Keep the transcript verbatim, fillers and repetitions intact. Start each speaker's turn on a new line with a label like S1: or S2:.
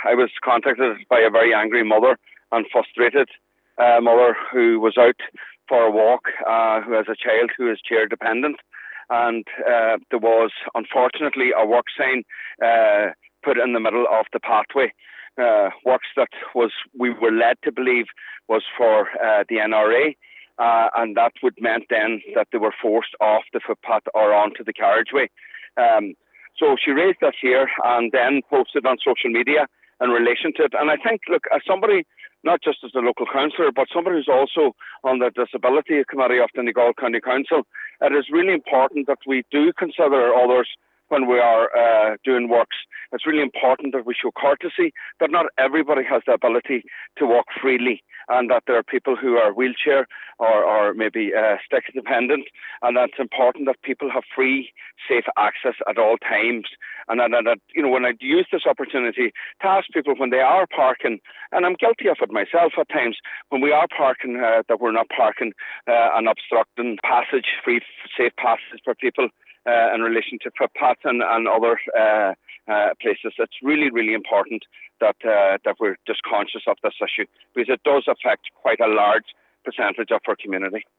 S1: I was contacted by a very angry mother and frustrated uh, mother who was out for a walk, uh, who has a child who is chair dependent. And uh, there was, unfortunately, a work sign uh, put in the middle of the pathway. Uh, works that was we were led to believe was for uh, the N R A. Uh, and that would meant then that they were forced off the footpath or onto the carriageway. Um, so she raised that here and then posted on social media in relation to it. And I think, look, as somebody, not just as a local councillor, but somebody who's also on the Disability Committee of the Donegal County Council, it is really important that we do consider others when we are uh, doing works. It's really important that we show courtesy, that not everybody has the ability to walk freely, and that there are people who are wheelchair or, or maybe uh, stick dependent, and that's important that people have free, safe access at all times. And that, that you know, when I use this opportunity to ask people when they are parking, and I'm guilty of it myself at times, when we are parking, uh, that we're not parking uh, and obstructing passage, free, safe passage for people. Uh, in relation to footpaths and, and other uh, uh, places. It's really, really important that uh, that we're just conscious of this issue, because it does affect quite a large percentage of our community.